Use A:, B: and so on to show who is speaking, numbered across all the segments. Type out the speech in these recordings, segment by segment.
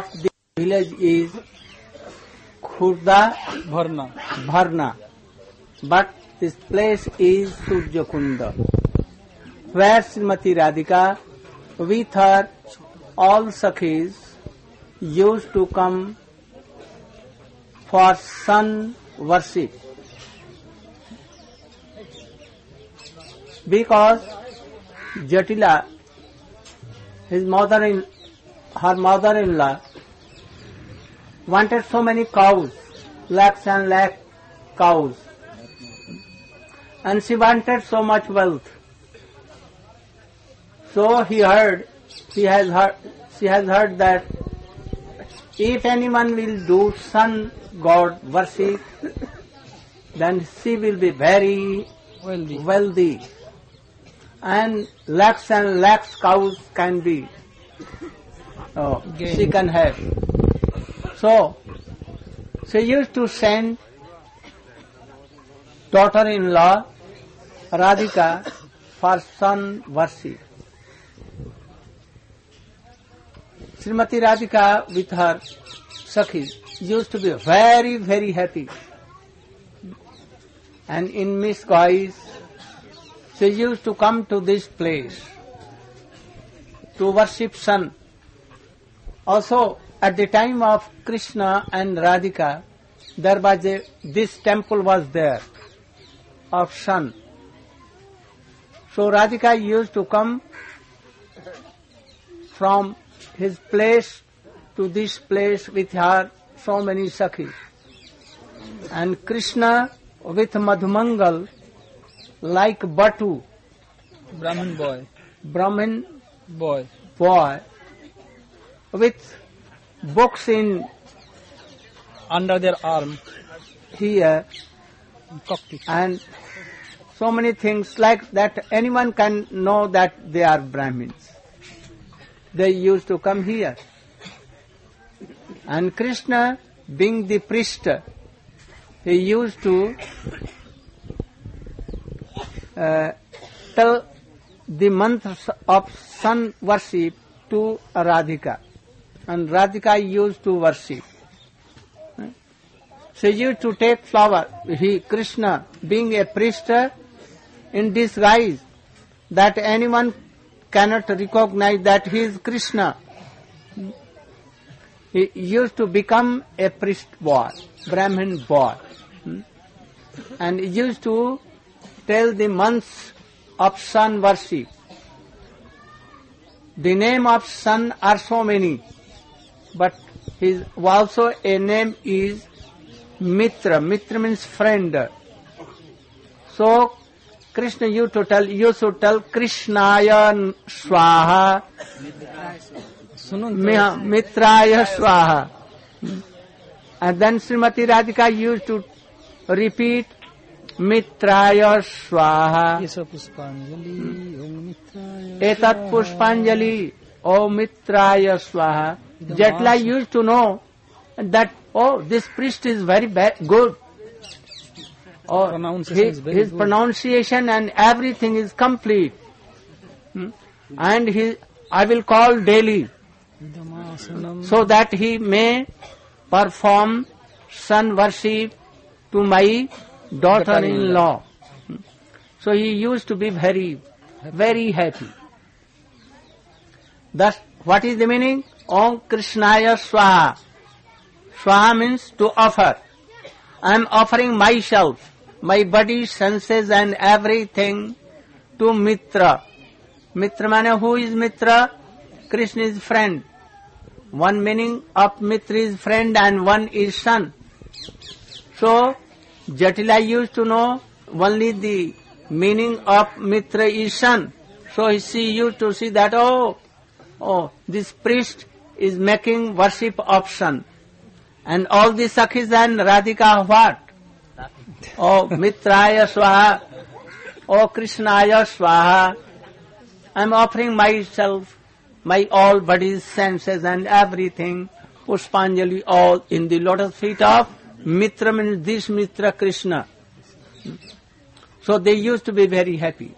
A: of the village is Khurda Bharna, but this place is Surjakunda, where Srimati Radhika with her all Sakhis used to come for sun worship. Because Jatila, her mother-in-law, wanted so many cows, lakhs and lakh cows, and she wanted so much wealth. So she has heard that if anyone will do sun god worship, then she will be very wealthy, and lakhs cows can be she can have. So she used to send daughter-in-law Radhika for sun worship. Srimati Radhika with her Sakhis used to be very, very happy. And in Miss Guise, she used to come to this place to worship sun. Also, at the time of Krishna and Radhika, there was this temple was there of sun. So Radhika used to come from his place to this place with her so many Sakhis. And Krishna with Madhumangal like Batu, Brahmin boy, with books in
B: under their arm
A: here, and so many things like that anyone can know that they are Brahmins. They used to come here. And Krishna, being the priest, he used to tell the mantras of sun worship to Radhika. And Radhika used to worship. She used to take flower. Krishna, being a priest, in disguise, that anyone cannot recognize that he is Krishna. He used to become a priest boy, Brahmin boy. And he used to tell the months of sun worship. The name of sun are so many, but his also a name is Mitra. Mitra means friend. So Krishna used to tell Krishnaya Swaha, Mitraya Swaha. And then Srimati Radhika used to repeat Mitraya Swaha. Etat Pushpanjali, O Mitraya Swaha. Jatila used to know that, this priest is very good. His pronunciation and everything is complete. And I will call daily so that he may perform sun worship to my daughter-in-law. So he used to be very, very happy. Thus, what is the meaning? Om Krishnaya Swaha. Swaha means to offer. I am offering myself, my body, senses and everything to Mitra. Mitra means who is Mitra? Krishna is friend. One meaning of Mitra is friend and one is son. So, Jatila used to know only the meaning of Mitra is son. So she used to see that, this priest is making worship of sun. And all the Sakhis and Radhika what? Mitraya Swaha, Krishnaya Swaha. I am offering myself, my all bodies, senses and everything, Pushpanjali, all in the lotus feet of Mitra, means this Mitra Krishna. So they used to be very happy.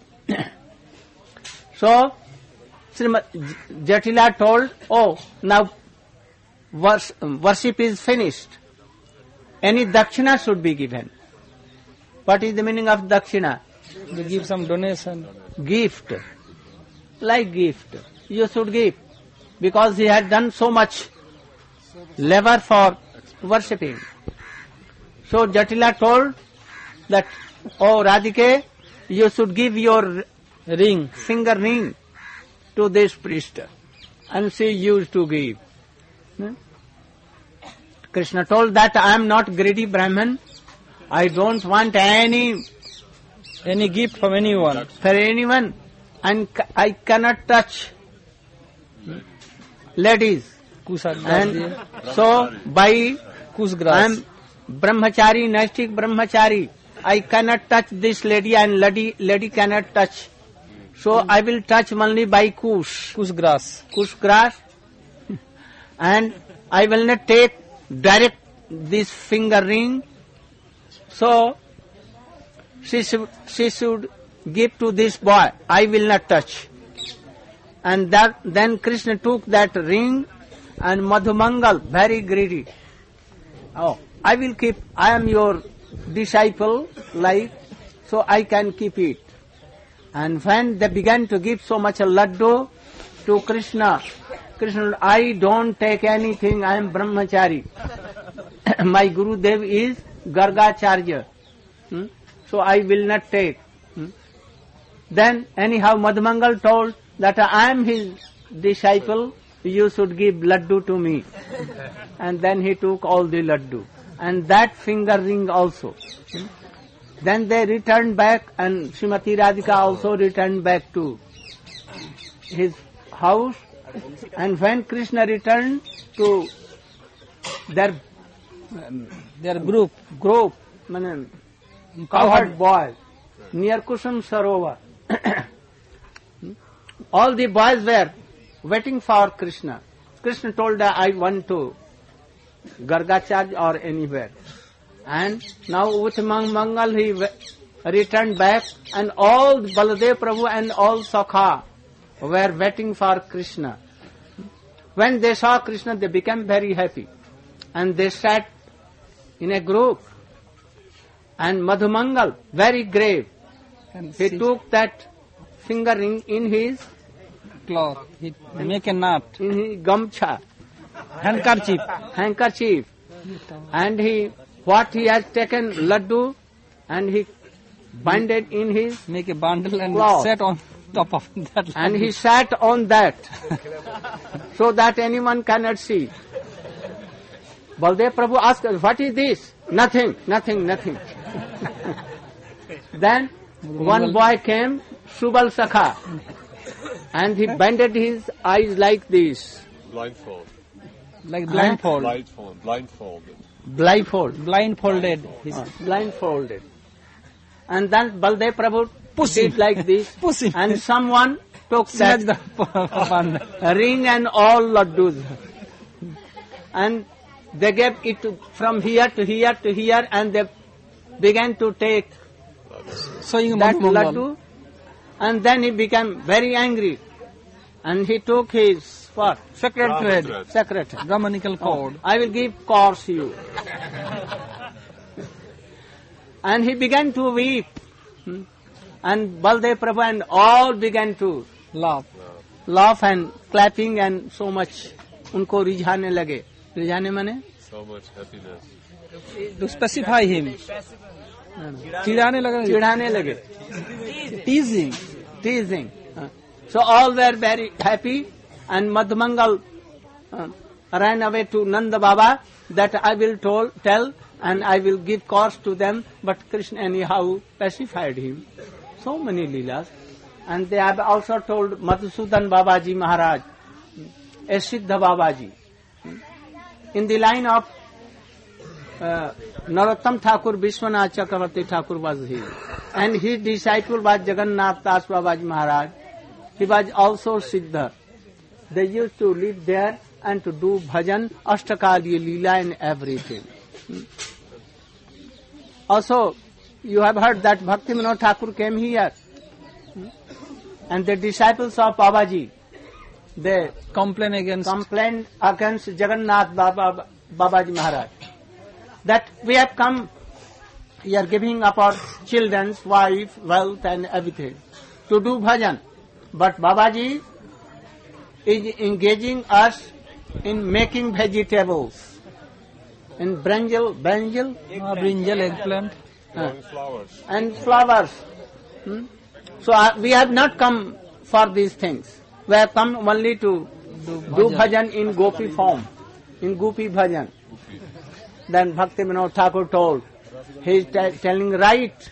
A: So Jatila told, now worship is finished, any dakshina should be given. What is the meaning of dakshina?
B: They give some donation.
A: Gift. Like gift. You should give. Because he had done so much labor for worshipping. So Jatila told that, oh Radhike, you should give your
B: Ring.
A: finger ring to this priest. And she used to give. Krishna told that I am not greedy Brahman. I don't want any
B: gift from anyone.
A: for anyone, and I cannot touch ladies.
B: Kusa
A: And
B: grass.
A: so by
B: Kus
A: I
B: grass.
A: am brahmachari, Naistik brahmachari, I cannot touch this lady and lady cannot touch. So I will touch only by kush
B: Grass.
A: grass, and I will not take direct this finger ring. So she should give to this boy. I will not touch. And then Krishna took that ring, and Madhumangal, very greedy. Oh, I will keep. I am your disciple, so I can keep it. And when they began to give so much laddu to Krishna, I don't take anything. I am brahmachari. My Gurudev is Gargacharya. So I will not take. Then anyhow Madhumangal told that I am his disciple, you should give laddu to me. And then he took all the laddu. And that finger ring also. Then they returned back, and Srimati Radhika also returned back to his house. And when Krishna returned to their
B: group.
A: Cowherd boys near Kusum Sarovar. All the boys were waiting for Krishna. Krishna told that I want to Gargacharya or anywhere. And now with Mangal he returned back, and all Baladev Prabhu and all Sakha were waiting for Krishna. When they saw Krishna, they became very happy. And they sat in a group. And Madhumangal, very grave, he took that finger ring in his
B: Cloth. He make a knot.
A: in his gamcha,
B: Handkerchief.
A: and what he has taken laddu, and he binded in his,
B: Make a bundle and
A: Cloth.
B: set on top of that.
A: and he sat on that, so that anyone cannot see. Baldev Prabhu asked, what is this? Nothing. Then one boy came, Subal Sakha, and he bended his eyes like this.
C: Blindfold.
B: Like blindfold.
C: Blindfolded.
A: Blindfolded. And then Baldev Prabhu
B: Pussy.
A: did like this,
B: Pussy.
A: and someone took
B: Snatch
A: that
B: the bundle.
A: ring and all laddus, and they gave it from here to here to here, and they began to take
B: Showing
A: that
B: Madhumangal.
A: laddu, and then he became very angry, and he took his what? Secretary.
B: Brahmanical code.
A: I will give course you. And he began to weep. And Baldev Prabhu and all began to laugh and clapping and so much उनको रिझाने लगे. रिझाने माने?
C: So much happiness.
B: To specify him. चिढ़ाने लगे.
A: Teasing. So all were very happy, and Madhumangal ran away to Nanda Baba that I will tell and I will give course to them, but Krishna anyhow pacified him. So many leelas. And they have also told Madhusudan Babaji Maharaj, a Siddha Babaji. In the line of Narottam Thakur, Vishwanath Chakravarti Thakur was here. And his disciple was Jagannath Das Babaji Maharaj. He was also Siddha. They used to live there and to do bhajan, Ashtakaliya Leela and everything. Also, you have heard that Bhakti Vinod Thakur came here. And the disciples of Babaji, they
B: Complain against.
A: complained against Jagannath Babaji Maharaj that we have come, we are giving up our children's wife, wealth and everything to do bhajan. But Babaji is engaging us in making vegetables, in brinjal,
B: Brinjal, eggplant.
C: Growing flowers.
A: and flowers. So we have not come for these things. We have come only to do bhajan in gopi form, in gopi bhajan. Then Bhakti Vinod Thakur told, he is telling right.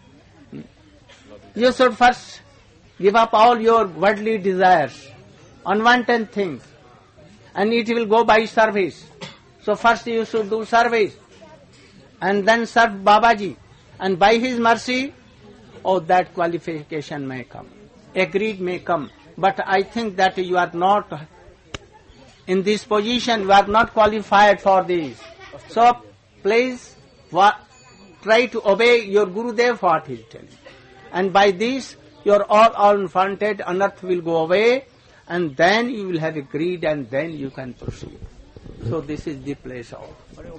A: You should first give up all your worldly desires, unwanted things, and it will go by service. So first you should do service, and then serve Babaji, and by his mercy, that qualification may come. Agreed may come. But I think that you are not in this position, you are not qualified for this. So please try to obey your Gurudev what he is telling. And by this, your all unwanted unearth will go away, and then you will have agreed, and then you can proceed. So this is the place of.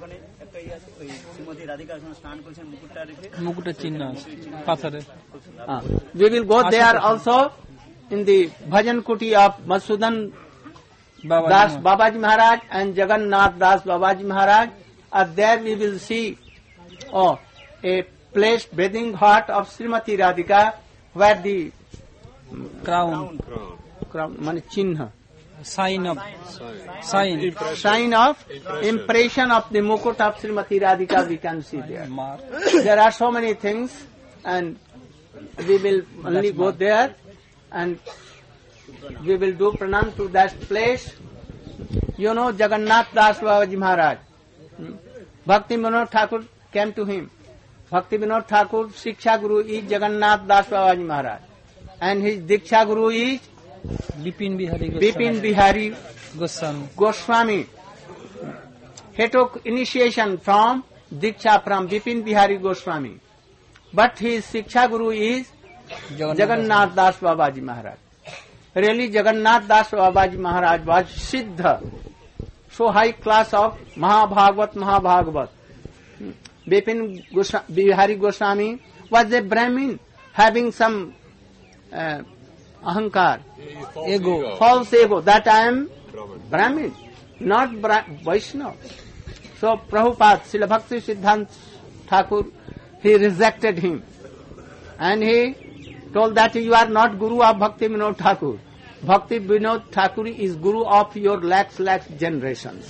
B: মুকুটের চিহ্ন আছে পাথরে।
A: We will go there also in the Bhajan Kuti of Madhusudan Das Babaji Maharaj and Jagannath Das Babaji Maharaj. There we will see a place bathing hut of Srimati Radhika where the
B: Crown.
A: mane chinha,
B: Sign of.
A: sign of impression of the mukut of Srimati Radhika we can see there.
B: Mark.
A: There are so many things, and we will only go there, and we will do pranam to that place. You know Jagannath Das Babaji Maharaj. Bhakti Vinod Thakur came to him. Bhakti Vinod Thakur, Shiksha Guru is Jagannath Das Babaji Maharaj, and his Diksha Guru is
B: Bipin
A: Bihari
B: Goswami.
A: Goswami. He took initiation from Diksha from Bipin Bihari Goswami, but his Shiksha Guru is Jagannath Das Babaji Maharaj. Really, Jagannath Das Babaji Maharaj was Siddha, so high class of Mahabhagavat. Bipin Bihari Goswami was a Brahmin having some ahankar, false ego, that I am Brahmin, not Vaishnava. So Prabhupada, Srila Bhakti Siddhanta Thakur, he rejected him, and he told that you are not Guru of Bhakti Vinod Thakur. Bhakti Vinod Thakur is Guru of your lakhs generations.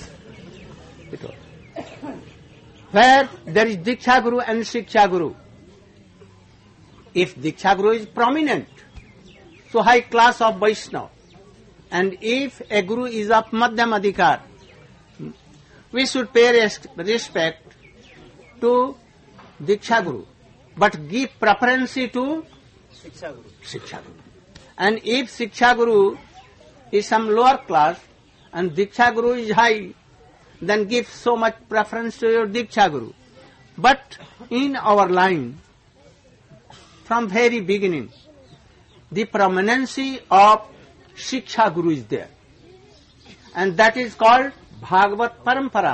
A: Where there is Diksha Guru and Shiksha Guru. If Diksha Guru is prominent, so high class of Vaishnava, and if a Guru is of Madhyam Adhikar, we should pay respect to Diksha Guru, but give preference to Shiksha Guru. And if Shiksha Guru is some lower class and Diksha Guru is high, then give so much preference to your Diksha Guru. But in our line, from very beginning, the prominency of Shiksha Guru is there. And that is called Bhagavat Parampara.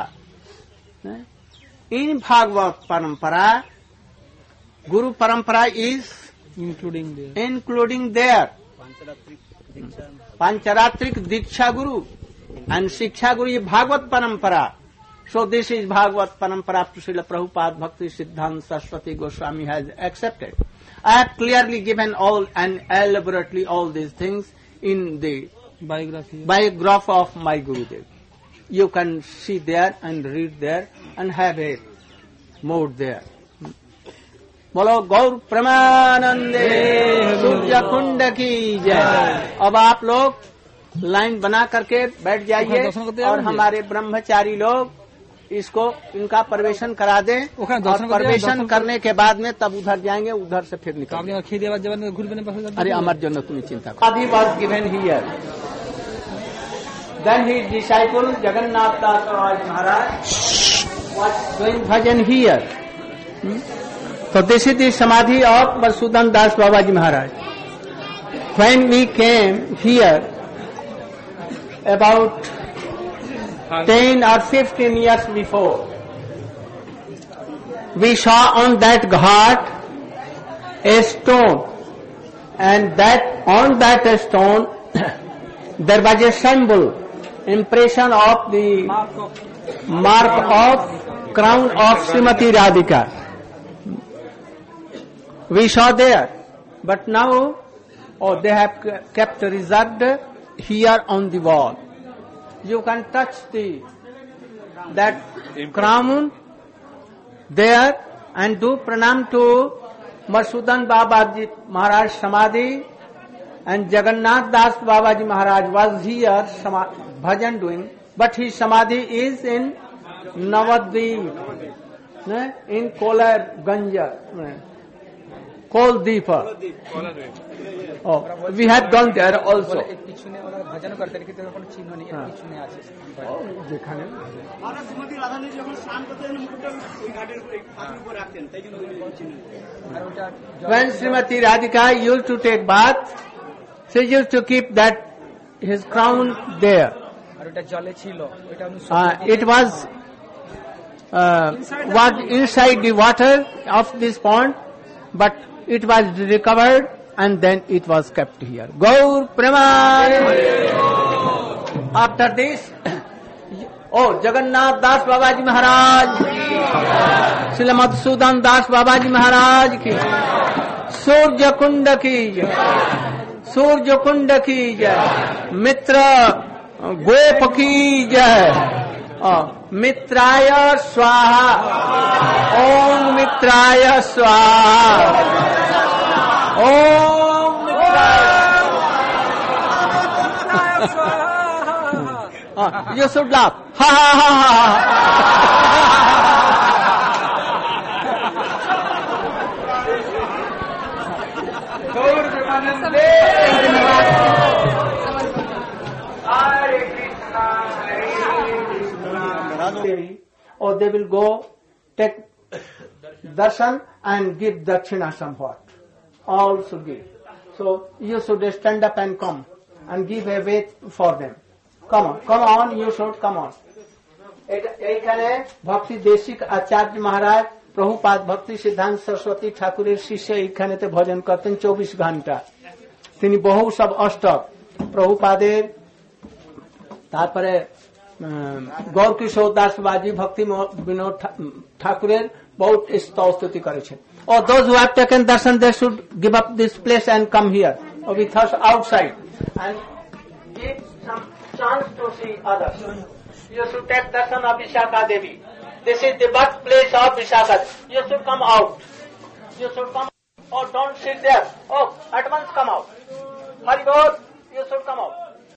A: In Bhagavat Parampara, Guru Parampara is including there. Pancharatrik Diksha Guru and Shiksha Guru is Bhagavat Parampara. So this is Bhagavat Parampara Srila Prabhupada Bhakti Siddhanta Saraswati Goswami has accepted. I have clearly given all and elaborately all these things in the biography of my Gurudev. You can see there and read there and have a mode there. बोलो गौर प्रमानंदे सूर्य कुंड की जय। अब आप लोग line बना करके बैठ जाइए और हमारे ब्रह्मचारी लोग इसको इनका प्रवेशन करा दें, और प्रवेशन करने के बाद में तब उधर जाएंगे, उधर से फिर निकलेंगे। अरे अमर जन तुम्हें चिंता करो। Adi was given here. Then his disciple Jagannath Das Maharaj was doing bhajan here. So this is the samadhi of Madhusudan Das Babaji Maharaj. When we came here, about 10 or 15 years before, we saw on that ghat a stone, and that on that stone there was a symbol, impression of the mark of crown of Srimati Radhika. We saw there, but now they have kept reserved here on the wall. You can touch that crown there and do pranam to Madhusudan Babaji Maharaj Samadhi, and Jagannath Das Babaji Maharaj was here bhajan doing, but his Samadhi is in Navadvip, in Kolar Ganja, Koldeepa. Oh, we have gone there also. When Srimati Radhika used to take bath, she used to keep his crown there. It was inside the water of this pond, but it was recovered and then it was kept here. Gaur Premanand. After this, Jagannath Das Babaji Maharaj, Srila Madhusudan Das Babaji Maharaj ki, Surya Kunda ki, Surya Kunda ki jai, Mitra Gop ki jai, Mitraya Swaha, Om Mitraya Swaha, Om Mitraya Swaha. You should laugh. Ha ha ha Or they will go take darshan and give dakshina somewhat. All should give. So you should stand up and come and give a way for them. Come on, you should come on. এখানে ভক্তি দেশিক আচার্য মহারাজ প্রভুপাদ ভক্তি সিদ্ধান্ত সরস্বতী ঠাকুরের শিষ্য এইখানেতে ভজন করতেন 24 ঘন্টা। তিনি বহু সব অষ্টক প্রভুপাদের, তারপরে গৌরকিশোর দাস বাবাজি ভক্তি বিনোদ ঠাকুরের বহুত স্তুতি করেছেন। Or those who have taken darshan, they should give up this place and come here or with us outside and give some chance to see others. You should take darshan of Vishakha Devi. This is the birthplace of Vishakha. You should come out. You should come. Oh, don't sit there. Oh, at once come out.